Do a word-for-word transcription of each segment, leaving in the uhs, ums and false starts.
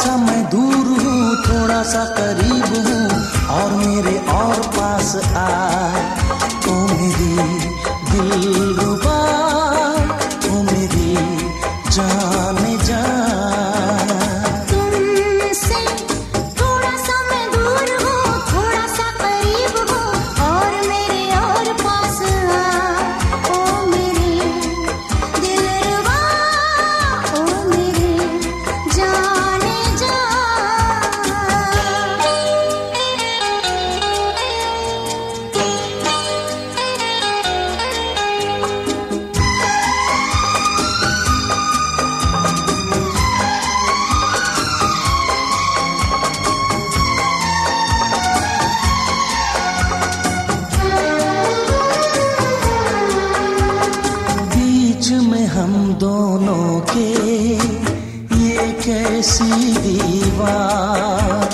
सा मैं दूर हूँ, थोड़ा सा करीब हूँ, और मेरे और पास आ। ओ मेरी दिलरुबा, ओ मेरी जाने जा। हम दोनों के ये कैसी दीवार,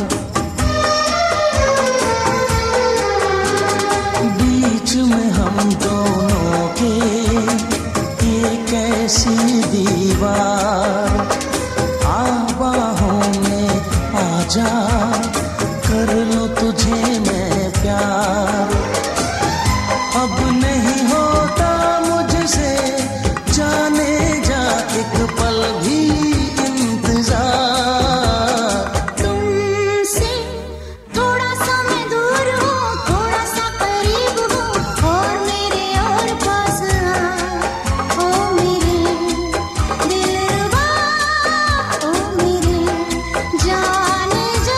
बीच में हम दोनों के ये कैसी दीवार। आ बाहों में आ जा, कर लो तुझे मैं प्यार। अब नहीं होता मुझसे जाने जा एक पल भी इंतजार। तुमसे थोड़ा सा मैं दूर हूँ, थोड़ा सा करीब हूँ, और मेरे और पास आ। ओ मेरे दिलरुबा, ओ मेरे जाने जा।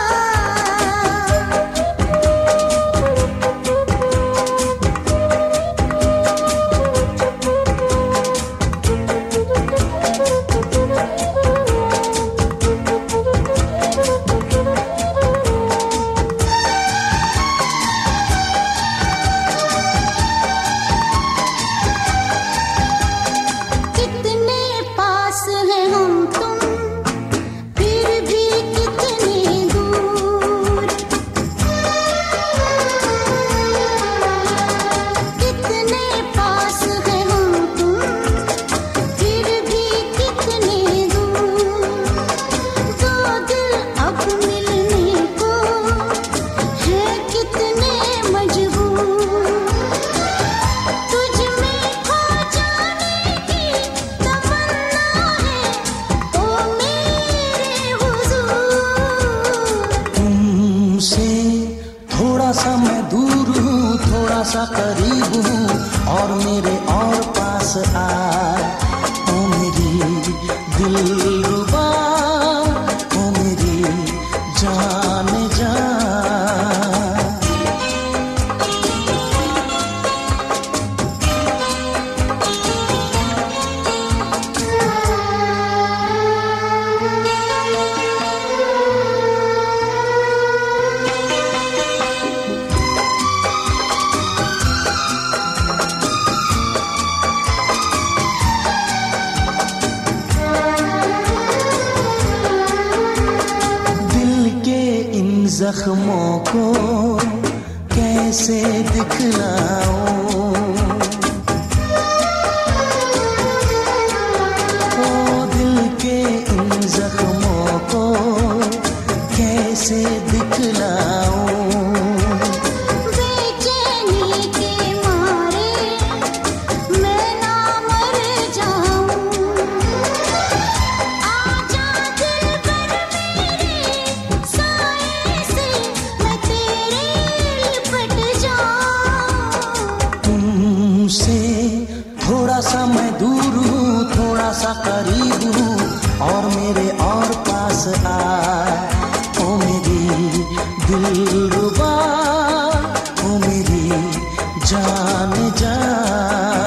थोड़ा सा मैं दूर हूँ, थोड़ा सा करीब हूँ, और मेरे और पास आ। ओ मेरी दिलरुबा, ओ मेरी जाने जा। जख्मों को कैसे दिखलाऊं, ओ दिल के इन जख्मों को कैसे दिखलाऊं। बेचैनी के मारे मैं ना मर जाऊं। आजा दिल पर मेरे साए से मैं तेरे लिपट जाऊं। तुमसे थोड़ा सा मैं दूर हूँ, थोड़ा सा करीब हूँ, और मेरे और पास आ। ओ मेरी दिलरुबा, ओ मेरी जाने जा।